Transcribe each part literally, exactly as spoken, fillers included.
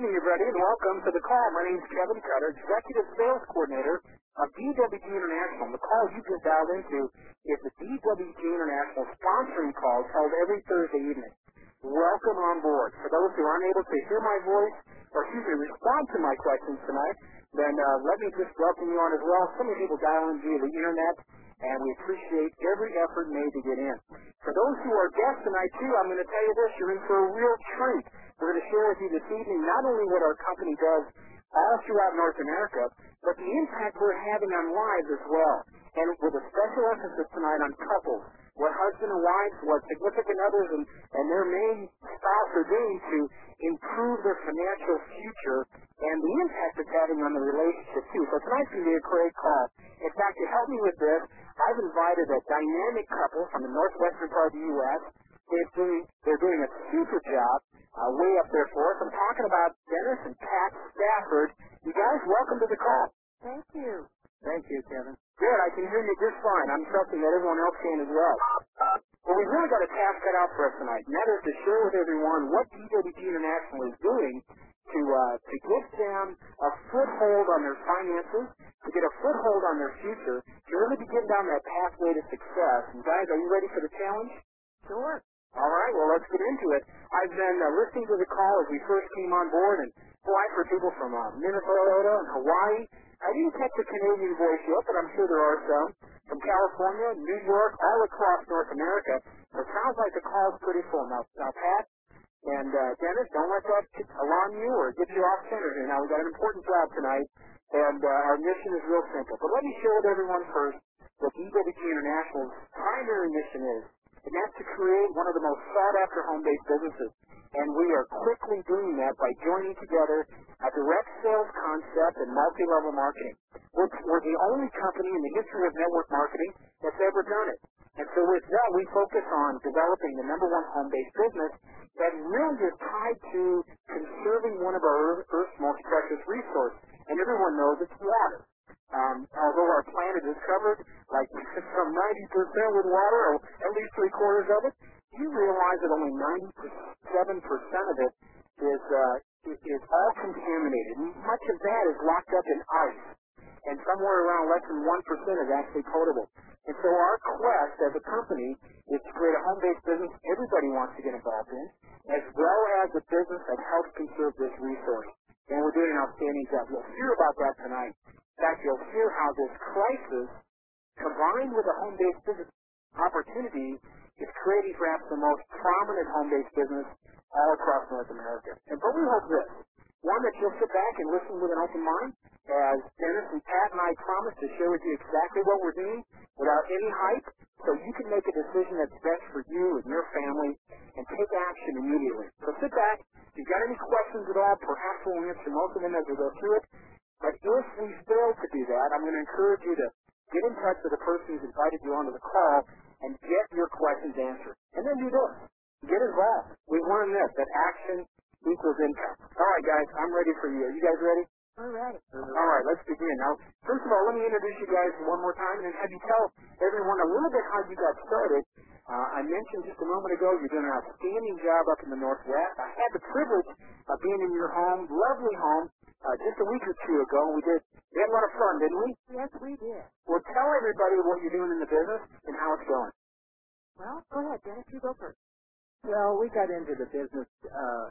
evening, everybody, and welcome to the call. My name is Kevin Cutter, Executive Sales Coordinator of D W G International. The call you just dialed into is the D W G International sponsoring calls held every Thursday evening. Welcome on board. For those who aren't able to hear my voice, or excuse me, respond to my questions tonight, then uh, let me just welcome you on as well. So many people dial in via the internet, and we appreciate every effort made to get in. For those who are guests tonight, too, I'm going to tell you this, you're in for a real treat. We're going to share with you this evening not only what our company does all throughout North America, but the impact we're having on lives as well. And with a special emphasis tonight on couples, what husband and wives, what significant others and, and their main spouse are doing to improve their financial future and the impact it's having on the relationship, too. So tonight's going to be a great call. In fact, to help me with this, I've invited a dynamic couple from the northwestern part of the U S They're doing, they're doing a super job uh, way up there for us. I'm talking about Dennis and Pat Stafford. You guys, welcome to the call. Thank you. Thank you, Kevin. Good, I can hear you just fine. I'm trusting that everyone else can as well. Well, we've really got a task cut out for us tonight, and that is to share with everyone what D W G International is doing to uh, to give them a foothold on their finances, to get a foothold on their future, to really begin down that pathway to success. And guys, are you ready for the challenge? Sure. All right, well, let's get into it. I've been uh, listening to the call as we first came on board, and boy, I've heard people from uh, Minnesota and Hawaii. I didn't catch a Canadian voice yet, but I'm sure there are some. From California, New York, all across North America. So it sounds like the call's pretty full. Now, now Pat and uh, Dennis, don't let that alarm you or get you off center here. Now, we've got an important job tonight, and uh, our mission is real simple. But let me share with everyone first what D W G International's primary mission is. And that's to create one of the most sought-after home-based businesses. And we are quickly doing that by joining together a direct sales concept and multi-level marketing. We're, we're the only company in the history of network marketing that's ever done it. And so with that, we focus on developing the number one home-based business that really is tied to conserving one of our Earth's most precious resources. And everyone knows it's water. Um, although our planet is covered like some ninety percent with water, or at least three quarters of it, you realize that only ninety-seven percent of it is, uh, is all contaminated. Much of that is locked up in ice, and somewhere around less than one percent is actually potable. And so our quest as a company is to create a home-based business everybody wants to get involved in, as well as a business that helps conserve this resource. And we're doing an outstanding job. You'll hear about that tonight. In fact, you'll hear how this crisis, combined with a home-based business opportunity, is creating perhaps the most prominent home-based business all across North America. And but we hope this, one, that you'll sit back and listen with an open mind, as Dennis and Pat and I promise to share with you exactly what we're doing without any hype, so you can make a decision that's best for you and your family and take action immediately. So sit back. If you've got any questions at all, perhaps we'll answer most of them as we go through it. But if we fail to do that, I'm going to encourage you to get in touch with the person who's invited you onto the call and get your questions answered. And then do this. Get involved. We've learned this, that action equals income. All right, guys, I'm ready for you. Are you guys ready? We're ready. All right, let's begin. Now, first of all, let me introduce you guys one more time and have you tell everyone a little bit how you got started. Uh, I mentioned just a moment ago you're doing an outstanding job up in the Northwest. I had the privilege of being in your home, lovely home, uh, just a week or two ago. We did we had a lot of fun, didn't we? Yes, we did. Well, tell everybody what you're doing in the business and how it's going. Well, go ahead, Dennis. You go first. Well, we got into the business uh,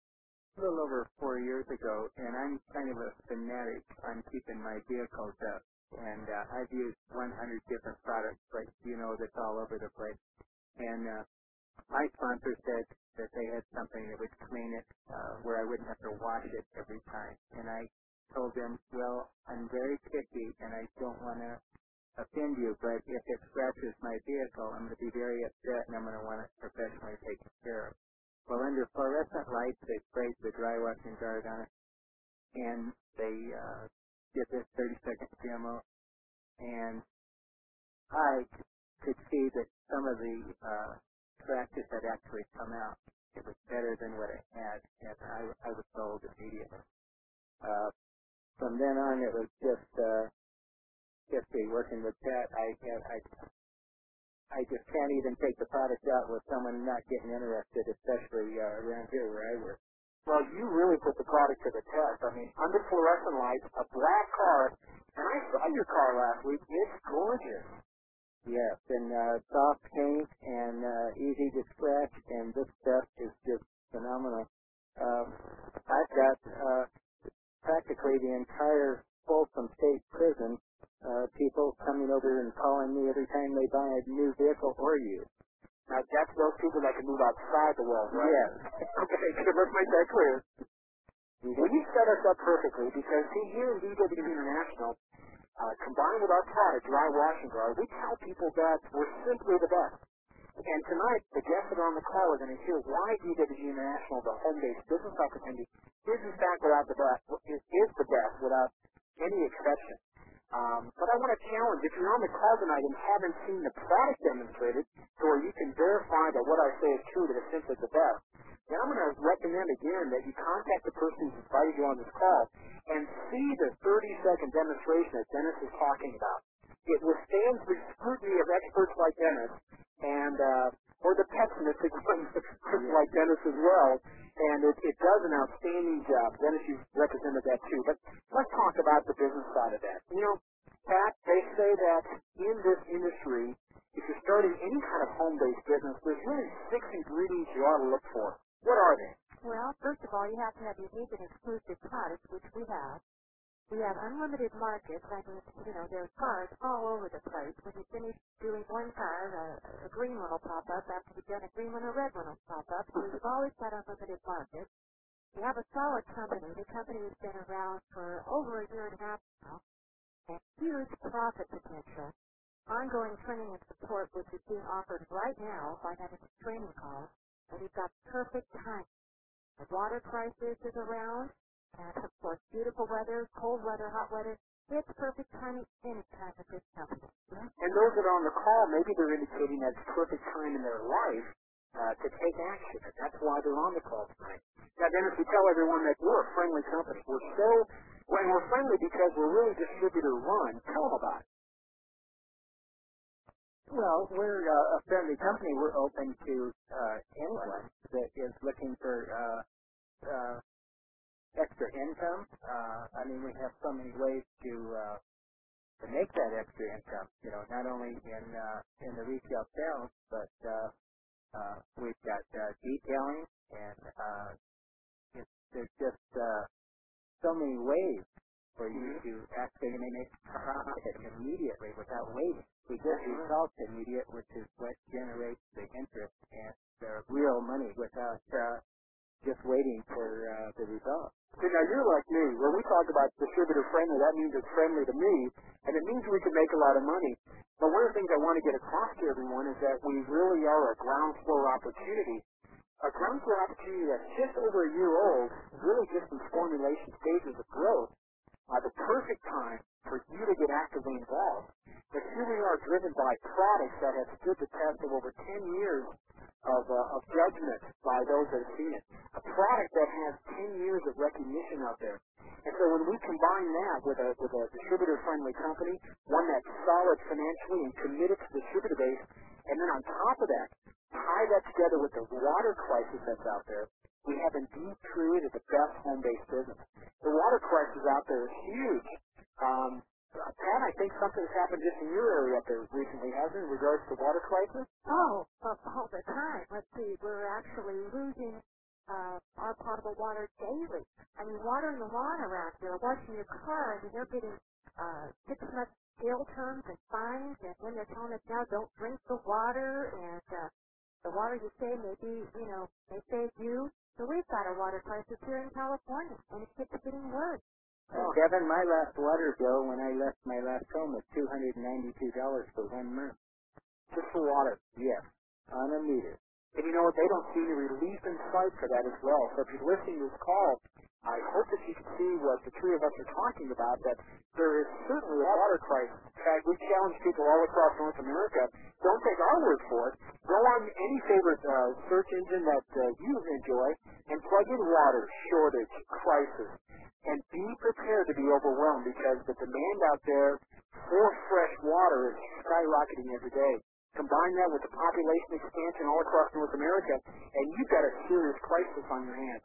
a little over four years ago, and I'm kind of a fanatic on keeping my vehicles up. And uh, I've used one hundred different products, like you know, that's all over the place. And uh, my sponsor said that they had something that would clean it, uh, where I wouldn't have to wash it every time. And I told them, well, I'm very picky, and I don't want to offend you, but if it scratches my vehicle, I'm going to be very upset, and I'm going to want it professionally taken care of. Well, under fluorescent lights, they sprayed the dry washing guard on it, and they uh, did this thirty-second demo, and I could see that some of the uh, scratches had actually come out. It was better than what it had, and I, I was sold immediately. Uh, from then on, it was just uh, just be working with Pat. I, I I just can't even take the product out with someone not getting interested, especially uh, around here where I work. Well, you really put the product to the test. I mean, under fluorescent lights, a black car, and I saw your car last week. It's gorgeous. Yes, and uh, soft paint and uh, easy to scratch, and this stuff is just phenomenal. Uh, I've got uh, practically the entire Folsom State Prison uh, people coming over and calling me every time they buy a new vehicle or used. Now, that's those people that can move outside the walls, right? Yes. Okay, good. Let's make that clear. Mm-hmm. Well, you set us up perfectly because, see, here in D W International, uh, combined with our product, Dry Washing Guard, we tell people that we're simply the best. And tonight, the guests that are on the call are going to hear why D W International, the home-based business opportunity, is in fact without the best, is, is the best without any exception. Um, but I want to challenge, if you're on the call tonight and haven't seen the product demonstrated, so where you can verify that what I say is true, that it's simply the best, then I'm going to recommend again that you contact the person who's invited you on this call and see the thirty-second demonstration that Dennis is talking about. It withstands the scrutiny of experts like Dennis, and uh, or the pessimistic ones like Dennis as well, and it, it does an outstanding job. Dennis, you've represented that too. But let's talk about the business side of that. You know, Pat, they say that in this industry, if you're starting any kind of home-based business, there's really six ingredients you ought to look for. What are they? Well, first of all, you have to have unique and exclusive products, which we have. We have unlimited markets. I mean, you know, there are cars all over the place. When you finish doing one car, a, a green one will pop up. After you've done a green one, a red one will pop up. So we've always got unlimited markets. We have a solid company. The company has been around for over a year and a half now, and huge profit potential. Ongoing training and support, which is being offered right now by having a training call, and we've got perfect time. The water crisis is around. And, of course, beautiful weather, cold weather, hot weather. It's perfect timing anytime at this company. And those that are on the call, maybe they're indicating that it's perfect time in their life uh, to take action. And that's why they're on the call tonight. Now, Dennis, we tell everyone that we're a friendly company. We're so, when we're friendly because we're really distributor-run. Tell them about it. Well, we're uh, a friendly company. We're open to uh, anyone that is looking for uh, uh, extra income. Uh, I mean, we have so many ways to uh, to make that extra income. You know, not only in uh, in the retail sales, but uh, uh, we've got uh, detailing, and uh, it, there's just uh, so many ways for you to actually make profit immediately without waiting. We get results immediate, which is what generates the interest and the real money without uh, just waiting for uh, the results. See, now you're like me. When we talk about distributor friendly, that means it's friendly to me, and it means we can make a lot of money. But one of the things I want to get across to everyone is that we really are a ground floor opportunity. A ground floor opportunity that's just over a year old, really just in formulation stages of growth. Uh, the perfect time for you to get actively involved. But here we are driven by products that have stood the test of over ten years of, uh, of judgment by those that have seen it. A product that has ten years of recognition out there. And so when we combine that with a, with a distributor-friendly company, one that's solid financially and committed to the distributor base, and then on top of that, tie that together with the water crisis that's out there, we have indeed created the best home-based business. The water crisis out there is huge. Um, Pat, I think something's happened just in your area up there recently, hasn't it, in regards to water crisis? Oh, uh, all the time. Let's see, we're actually losing uh, our potable water daily. I mean, watering the lawn around here, washing your car, I mean, they're getting uh, six-month jail terms and fines, and then they're telling us now don't drink the water, and uh, the water you save may be, you know, may save you. So we've got a water crisis here in California, and it keeps getting worse. Oh. Kevin, my last water bill when I left my last home was two hundred ninety-two dollars for one month. Just for water? Yes, on a meter. And you know what? They don't see any relief in sight for that as well. So if you're listening to this call, I hope that you can see what the three of us are talking about, that there is certainly a water crisis. In fact, we challenge people all across North America, don't take our word for it. Go on any favorite uh, search engine that uh, you enjoy and plug in water shortage crisis. And be prepared to be overwhelmed because the demand out there for fresh water is skyrocketing every day. Combine that with the population expansion all across North America, and you've got a serious crisis on your hands.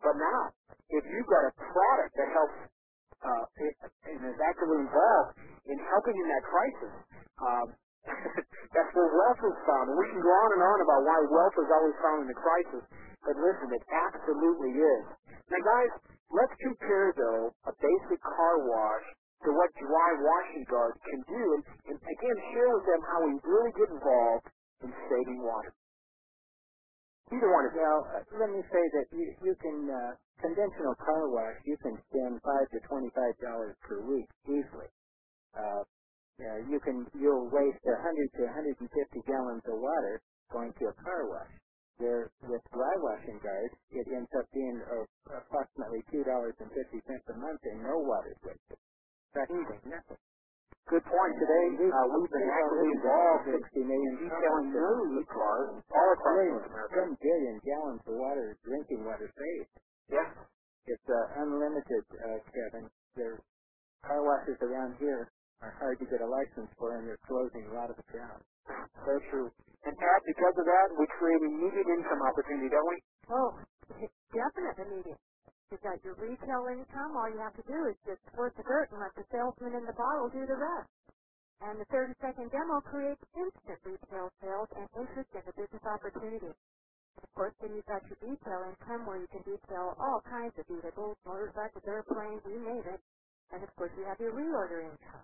But now, if you've got a product that helps uh, and is actively involved in helping in that crisis, um, that's where wealth is found. And we can go on and on about why wealth is always found in the crisis. But listen, it absolutely is. Now, guys, let's compare, though, a basic car wash to what dry washing guard can do. And, and again, share with them how we really get involved in saving water. Either one of you. Well, uh, let me say that you, you can, uh, conventional car wash, you can spend five to twenty-five dollars per week easily. Uh, uh, you can, you'll waste one hundred to one hundred fifty gallons of water going to a car wash. Where with dry washing guards, it ends up being uh, approximately two dollars and fifty cents a month and no water is wasted. Practically nothing. Good point. Today, uh, we've been actively involved in detailing new cars all across North America. ten billion gallons of water, drinking water saved. Yes. It's uh, unlimited, uh, Kevin. There, car washes around here are hard to get a license for, and they're closing a lot of it down. So true. And Pat, because of that, we create immediate income opportunity, don't we? Oh, definite immediate. You've got your retail income. All you have to do is just squirt the dirt and let the salesman in the bottle do the rest. And the thirty-second demo creates instant retail sales and interest in the business opportunity. Of course, then you've got your retail income where you can detail all kinds of vehicles, motorcycles, airplanes, you name it. And of course, you have your reorder income.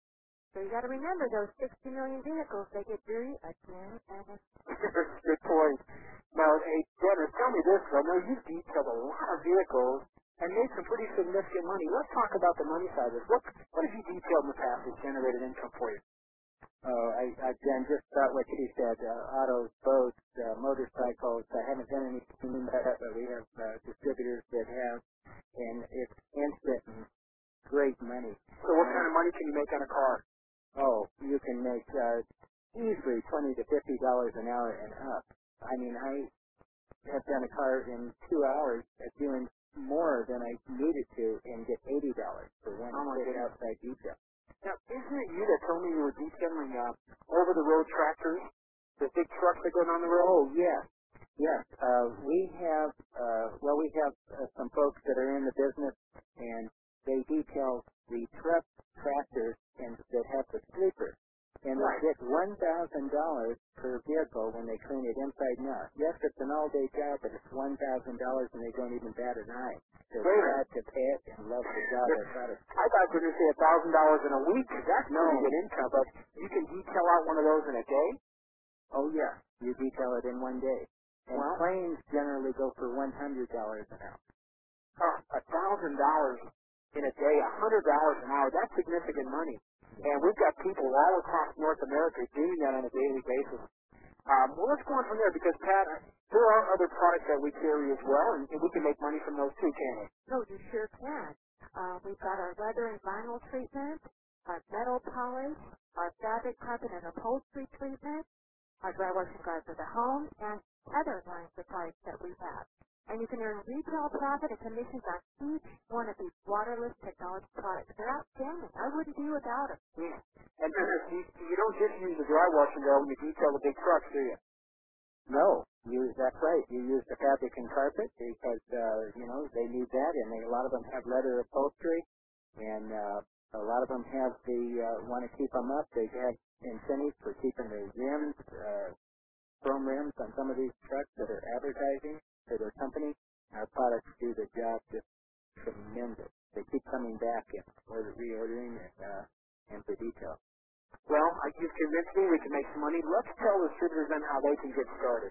So you got to remember those sixty million vehicles, they get dirty again and again. Good point. Now, hey, Dennis, tell me this, though. Now, you've detailed a lot of vehicles and made some pretty significant money. Let's talk about the money side of this. What, what have you detailed in the past that's generated income for you? Oh, I, I've done just about what she said, uh, autos, boats, uh, motorcycles. I haven't done anything in that, but we have uh, distributors that have, and it's instant and great money. So what kind of money can you make on a car? Oh, you can make uh, easily twenty to fifty dollars an hour and up. I mean, I have done a car in two hours at doing more than I needed to and get eighty dollars for one Oh, quick outside detail. Now, isn't it you that told me you were detailing uh, over-the-road tractors, the big trucks that go down the road? Oh, yes. Yes. Uh, we have, uh, well, we have uh, some folks that are in the business, and they detail the truck tractors and that have the sleepers. And Right. they get one thousand dollars per vehicle when they clean it inside and out. Yes, it's an all-day job, but it's one thousand dollars and they don't even bat an eye. They're glad to pay it and love the job they're proud of. I thought you were going to say one thousand dollars in a week. That's No. pretty good income, but you can detail out one of those in a day? Oh, yeah. You detail it in one day. And Well, claims generally go for one hundred dollars an hour. uh, one thousand dollars in a day, one hundred dollars an hour, that's significant money. And we've got people all across North America doing that on a daily basis. Um, well, let's go on from there because, Pat, there are other products that we carry as well, and we can make money from those too, can't we? No, you sure can. Uh, we've got our leather and vinyl treatment, our metal polish, our fabric, carpet, and upholstery treatment, our dry washing guard for the home, and other lines of products that we have. And you can earn retail profit and commissions on each one of these waterless technology products. They're outstanding. I wouldn't do without them. Yeah. And Dennis, you, you don't just use the dry washing though when you detail the big trucks, do you? No, you, that's right. You use the fabric and carpet because, uh, you know, they need that, and they, a lot of them have leather upholstery, and uh, a lot of them have the, uh, want to keep them up. They have incentives for keeping their rims, uh, chrome rims on some of these trucks that are advertising for their company. Our products do the job just tremendous. They keep coming back and order, reordering and, uh, and for detail. Well, I, you've convinced me we can make some money. Let's tell the distributors then how they can get started.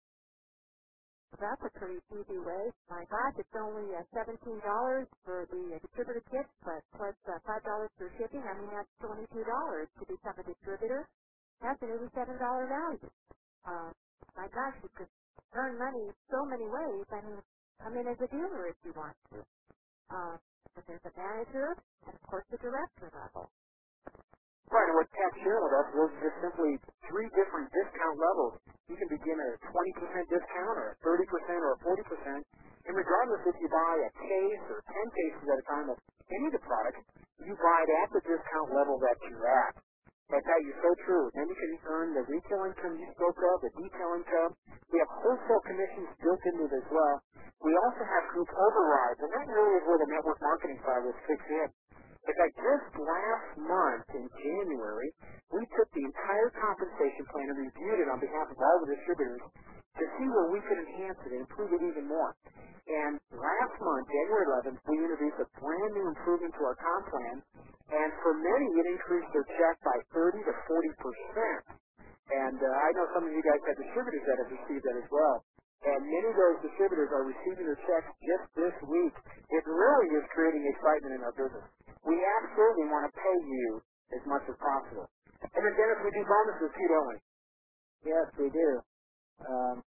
That's a pretty easy way. My gosh, it's only uh, seventeen dollars for the uh, distributor kit, plus, plus uh, five dollars for shipping. I mean, that's twenty-two dollars to become a distributor. That's an eighty-seven dollars value. Uh, my gosh, you could earn money so many ways. I mean, come in as a dealer if you want to. Uh, but there's a manager and, of course, the director level. Right, and what Pat's sharing with us, those are just simply three different discount levels. You can begin at a twenty percent discount or a thirty percent or a forty percent. And regardless if you buy a case or ten cases at a time of any of the products, you buy it at the discount level that you're at. But that you're so true. Then you can earn the retail income you spoke of, the detail income. We have wholesale commissions built into it as well. We also have group overrides, and that really is where the network marketing side was kicks in. In fact, just last month in January, we took the entire compensation plan and reviewed it on behalf of all the distributors to see where we could enhance it and improve it even more. And last month, January eleventh, we introduced a brand new improvement to our comp plan, and for many, it increased their check by thirty to forty percent. And uh, I know some of you guys have distributors that have received that as well. And many of those distributors are receiving their checks just this week. It really is creating excitement in our business. We absolutely want to pay you as much as possible. And then, Dennis, we do bonuses too, don't we? Yes, we do. Um,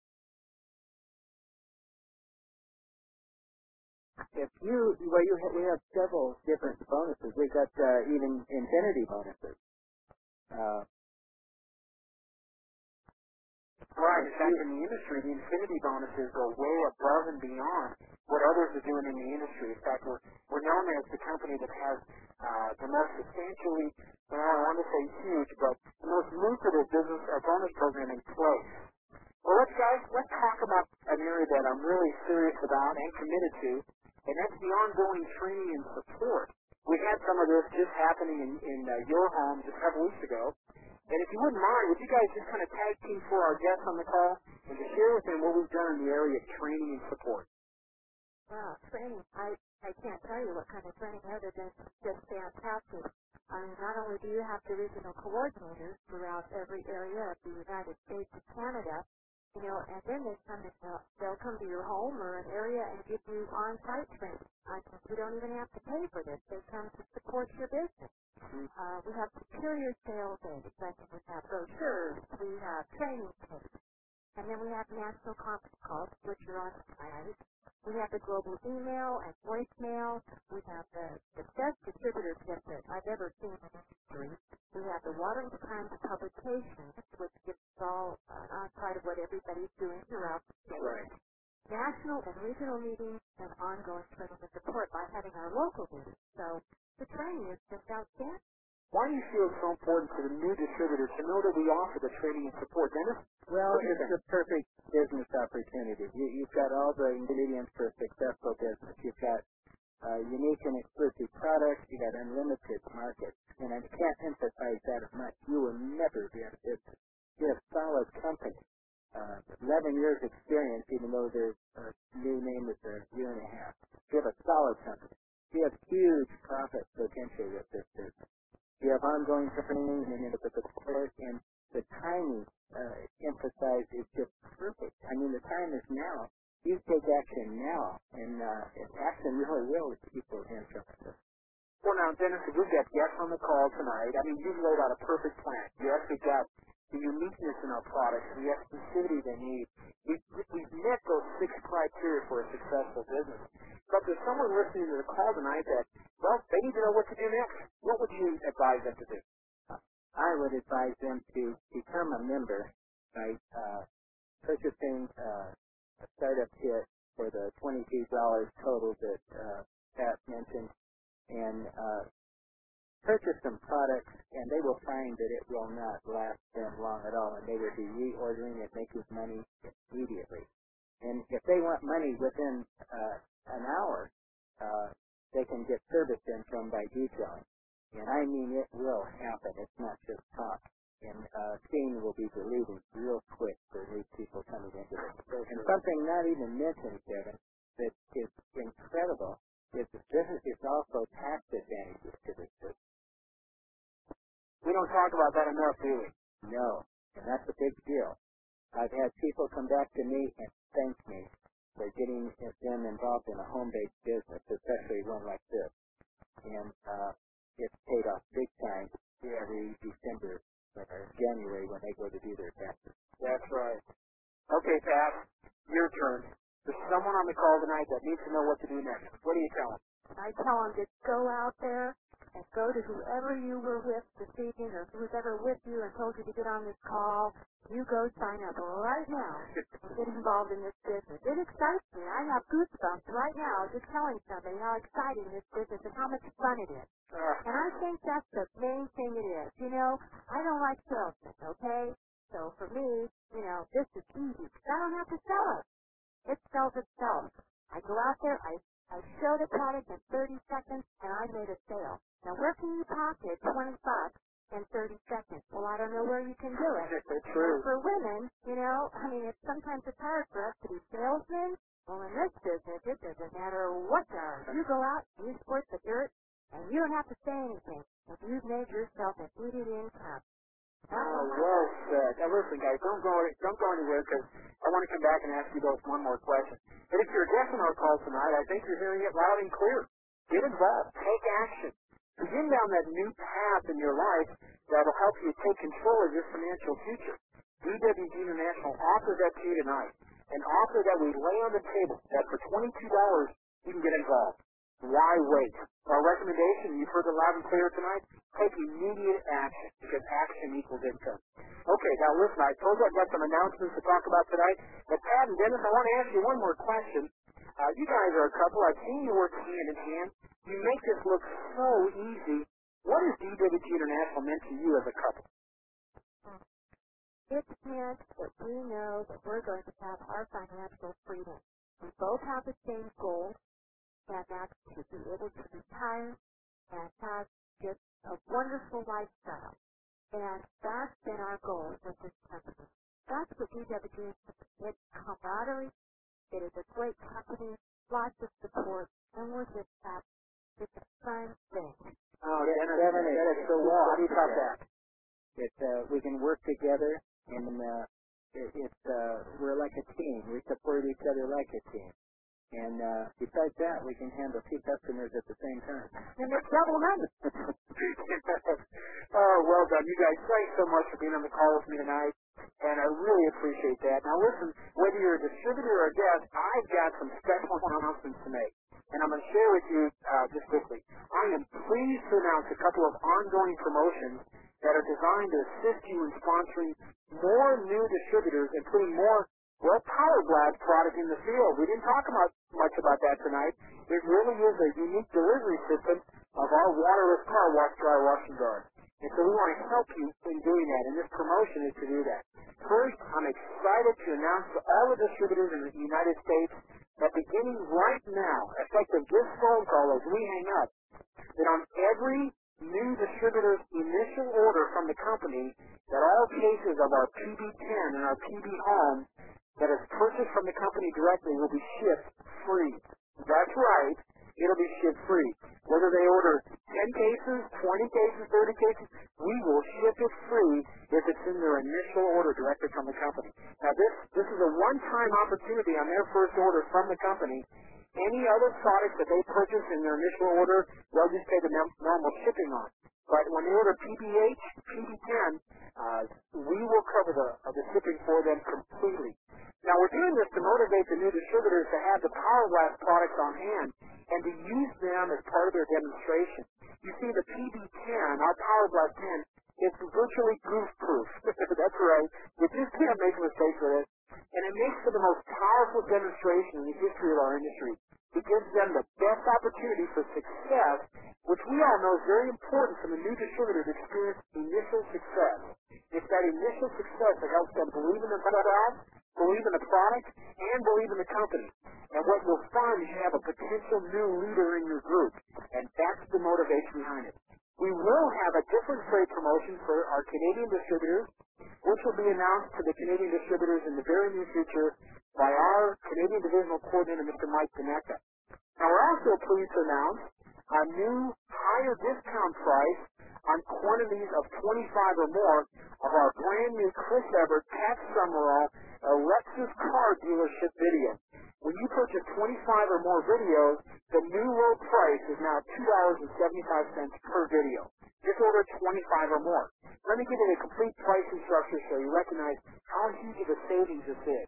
if you, well, you have, we have several different bonuses. We've got uh, even infinity bonuses. Uh, Right. In fact, in the industry, the infinity bonuses go way above and beyond what others are doing in the industry. In fact, we're, we're known as the company that has uh, the most substantially, well, I want to say huge, but the most lucrative business or bonus program in place. Well, let's, guys, let's talk about an area that I'm really serious about and committed to, and that's the ongoing training and support. We had some of this just happening in, in uh, your home just a couple weeks ago. And if you wouldn't mind, would you guys just kind of tag team for our guests on the call and to share with them what we've done in the area of training and support? Wow, training. I, I can't tell you what kind of training other than just fantastic. I mean, not only do you have divisional coordinators throughout every area of the United States and Canada, you know, and then they come to, uh, they'll come to your home or an area and give you on-site training. I mean, you don't even have to pay for this. They come to support your business. Uh, we have superior sales aids. I mean, we have brochures. We have training tapes. And then we have national conference calls, which are on site. We have the global email and voicemail. We have the, the best distributor kit that I've ever seen in the industry. We have the Watering Times publications, which gives us all an on-site of what everybody's doing throughout the state. Right. National and regional meetings and ongoing training and support by having our local meetings. So the training is just outstanding. Why do you feel it's so important for the new distributor to know that we offer the training and support? Dennis? well, it's the perfect business opportunity. You, you've got all the ingredients for a successful business. You've got uh, unique and exclusive products. You've got unlimited markets. And I can't emphasize that as much. You will never be out of business. You're a solid company. Uh, eleven years experience, even though their uh, new name is a year and a half. You have a solid company. You have huge profit potential with this business. You have ongoing training and then the support, and the timing uh, emphasized is just perfect. I mean, the time is now. You take action now, and uh, action really will keep those interested. Well, now, Dennis, we've got guests on the call tonight. I mean, you've laid out a perfect plan. Yes, we've got the uniqueness in our products, the exclusivity they need. We've, we've met those six criteria for a successful business. But there's someone listening to the call tonight that, well, they need to know what to do next. What would you advise them to do? I would advise them to become a member by uh, purchasing uh, a startup kit for the twenty-two dollars total that uh, Pat mentioned, and uh, purchase some products, and they will find that it will not last them long at all, and they will be reordering it, making money immediately. And if they want money within uh, an hour, uh, they can get service income by detailing. And I mean, it will happen. It's not just talk. And uh, Sting will be believing real quick for new people coming into this. And something not even mentioned, Kevin, that is incredible is that this is also tax advantages to this business. We don't talk about that enough, do we? No, and that's a big deal. I've had people come back to me and thank me for getting them involved in a home-based business, especially one like this. And uh, it's paid off big time every December or January when they go to do their taxes. That's right. Okay, Pat, your turn. There's someone on the call tonight that needs to know what to do next. What do you tell them? I tell them to go out there and go to whoever you were with this evening or who's ever with you and told you to get on this call. You go sign up right now and get involved in this business. It excites me. I have goosebumps right now just telling somebody how exciting this business and how much fun it is. And I think that's the main thing it is. You know, I don't like salesmen, okay? So for me, you know, this is easy because I don't have to sell it. It sells itself. I go out there, I, I show the product in thirty seconds, and I made a sale. Now, where can you pocket twenty bucks in thirty seconds? Well, I don't know where you can do it. That's true. For women, you know, I mean, it's sometimes it's hard for us to be salesmen. Well, in this business, it doesn't matter what does. You go out, you squirt the dirt, and you don't have to say anything. If you've made yourself an immediate income. Oh, well said. Now listen, guys, don't go don't go anywhere because I want to come back and ask you both one more question. But if you're a guest on our call tonight, I think you're hearing it loud and clear. Get involved. Take action. Begin down that new path in your life that will help you take control of your financial future. D W G International offers that to you tonight. An offer that we lay on the table that for twenty-two dollars you can get involved. Why wait? Our recommendation, you've heard it loud and clear tonight, take immediate action because action equals income. Okay, now listen, I told you I've got some announcements to talk about tonight. But Pat and Dennis, I want to ask you one more question. Uh, you guys are a couple. I've seen you work hand in hand. You make this look so easy. What has D W G International meant to you as a couple? It's meant that we know that we're going to have our financial freedom. We both have the same goal, and that's to be able to retire and have just a wonderful lifestyle. And that's been our goal with this company. That's what D W G is. It's camaraderie. It is a great company, lots of support, and we're just happy. It's a fun thing. Oh, Dennis, that is so well. How do you top that? It, uh, we can work together, and uh, it, it's uh, we're like a team. We support each other like a team. And uh, besides that, we can handle two customers at the same time. And it's double money. Oh, well done. You guys, thanks so much for being on the call with me tonight. And I really appreciate that. Now listen, whether you're a distributor or a guest, I've got some special announcements to make. And I'm going to share with you uh, just quickly. I am pleased to announce a couple of ongoing promotions that are designed to assist you in sponsoring more new distributors and putting more Well, Power Blast product in the field. We didn't talk about, much about that tonight. It really is a unique delivery system of our waterless car wash, dry washing guard. And so we want to help you in doing that, and this promotion is to do that. First, I'm excited to announce to all the distributors in the United States that beginning right now, effective this phone call as we hang up, that on every new distributor's initial order from the company, that all cases of our P B ten and our P B Home that is purchased from the company directly will be shipped free. That's right. It'll be shipped free. Whether they order ten cases, twenty cases, thirty cases, we will ship it free if it's in their initial order directly from the company. Now, this, this is a one-time opportunity on their first order from the company. Any other products that they purchase in their initial order, they'll just pay the normal shipping on. But when they order P B H, P B ten, uh, we will cover the, uh, the shipping for them completely. Now, we're doing this to motivate the new distributors to have the Power Blast products on hand and to use them as part of their demonstration. You see, the P B ten, our Power Blast ten, is virtually goof-proof. That's right. You just can't make mistakes with it. And it makes for the most powerful demonstration in the history of our industry. It gives them the best opportunity for success, which we all know is very important for the new distributor to experience initial success. It's that initial success that helps them believe in themselves, believe in the product, and believe in the company. And what you'll find is you have a potential new leader in your group, and that's the motivation behind it. We will have a different freight promotion for our Canadian distributors, which will be announced to the Canadian distributors in the very near future by our Canadian Divisional Coordinator, Mister Mike Daneka. Now, we're also pleased to announce a new higher discount price on quantities of twenty-five or more of our brand new Chris Everett Pat Summerall a Lexus car dealership video. When you purchase twenty-five or more videos, the new low price is now two dollars and seventy-five cents per video. Just order twenty-five or more. Let me give you the complete pricing structure so you recognize how huge of a savings this is.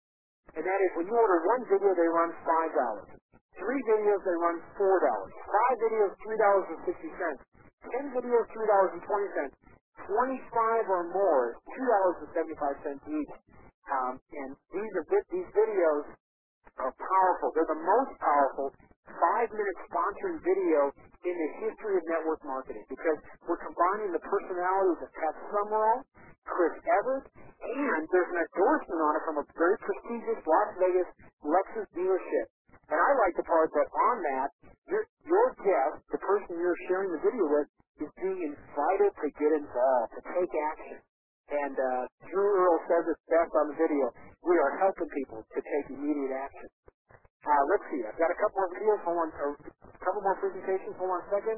And that is, when you order one video, they run five dollars. Three videos, they run four dollars. Five videos, three dollars and sixty cents. ten videos, three dollars and twenty cents. twenty-five or more is two dollars and seventy-five cents each. Um, and these are these videos are powerful. They're the most powerful five-minute sponsoring video in the history of network marketing because we're combining the personalities of Pat Summerall, Chris Evans, and there's an endorsement on it from a very prestigious Las Vegas Lexus dealership. And I like the part that on that, your, your guest, the person you're sharing the video with, is being invited to get involved, to take action. And uh, Drew Earl says it best on the video. We are helping people to take immediate action. Uh, let's see. I've got a couple more videos. Hold on. A couple more presentations. Hold on a second.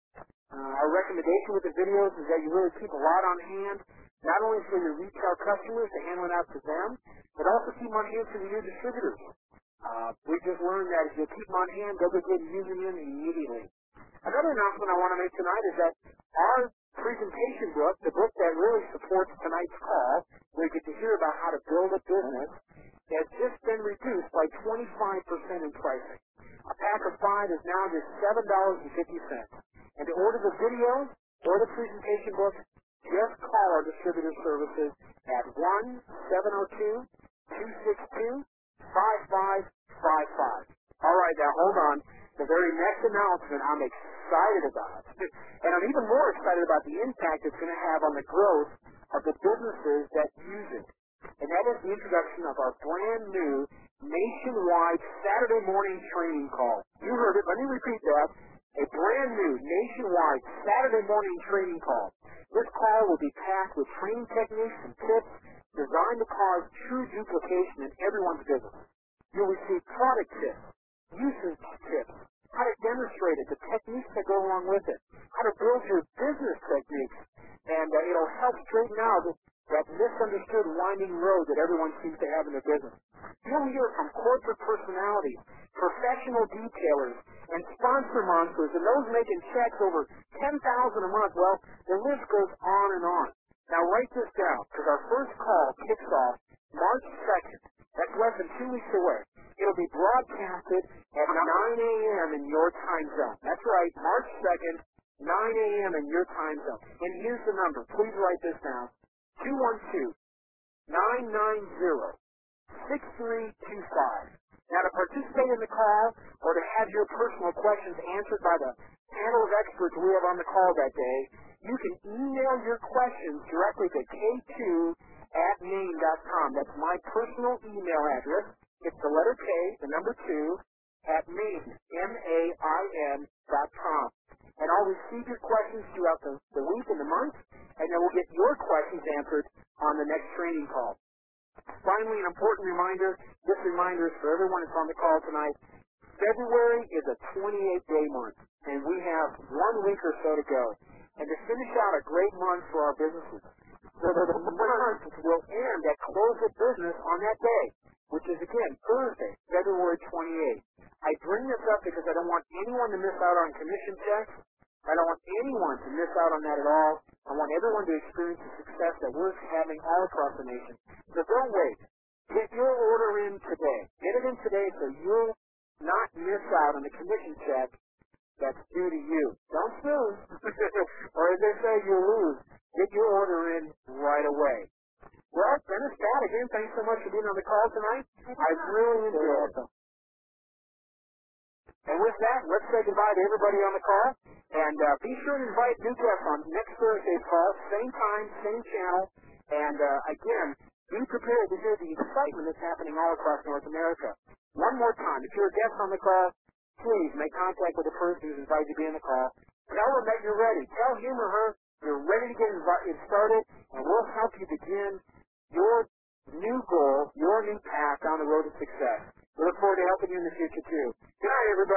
Uh, our recommendation with the videos is that you really keep a lot on hand, not only for your retail customers to hand it out to them, but also keep them on hand for your distributors. Uh, we just learned that if you keep them on hand, they'll begin using them immediately. Another announcement I want to make tonight is that our presentation book, the book that really supports tonight's call, where you get to hear about how to build a business, has just been reduced by twenty-five percent in pricing. A pack of five is now just seven dollars and fifty cents. And to order the videos or the presentation book, just call our distributor services at one seven zero two, two six two, five five five five. All right, now hold on. The very next announcement I'm excited about. And I'm even more excited about the impact it's going to have on the growth of the businesses that use it. And that is the introduction of our brand new nationwide Saturday morning training call. You heard it. Let me repeat that. A brand new nationwide Saturday morning training call. This call will be packed with training techniques and tips designed to cause true duplication in everyone's business. You'll receive product tips, usage tips, how to demonstrate it, the techniques that go along with it, how to build your business techniques, and uh, it'll help straighten out that misunderstood winding road that everyone seems to have in their business. You'll hear from corporate personalities, professional detailers, and sponsor monsters, and those making checks over ten thousand dollars a month. Well, the list goes on and on. Now write this down, because our first call kicks off March second. That's less than two weeks away. It'll be broadcasted at nine a.m. in your time zone. That's right, March second, nine a.m. in your time zone. And here's the number. Please write this down. two one two, nine nine zero, six three two five. Now, to participate in the call or to have your personal questions answered by the panel of experts we have on the call that day, you can email your questions directly to k two at main dot com. That's my personal email address. It's the letter K, the number two, at main, M A I N dot com. And I'll receive your questions throughout the, the week and the month, and then we'll get your questions answered on the next training call. Finally, an important reminder, this reminder is for everyone that's on the call tonight. February is a twenty-eight day month, and we have one week or so to go. And to finish out a great month for our businesses, so the month will end at close of business on that day, which is, again, Thursday, February twenty-eighth. I bring this up because I don't want anyone to miss out on commission checks. I don't want anyone to miss out on that at all. I want everyone to experience the success that we're having all across the nation. So don't wait. Get your order in today. Get it in today so you'll not miss out on the commission check that's due to you. Don't snooze. Or as they say, you'll lose. Get your order in right away. Well, Dennis, Pat, again, thanks so much for being on the call tonight. I really enjoyed it. And with that, let's say goodbye to everybody on the call. And uh, be sure to invite new guests on next Thursday's call, same time, same channel. And uh, again, be prepared to hear the excitement that's happening all across North America. One more time, if you're a guest on the call, please make contact with the person who's invited you to be on the call. Tell them that you're ready. Tell him or her you're ready to get inv- started, and we'll help you begin your new goal, your new path down the road to success. We look forward to helping you in the future, too. Good night, everybody.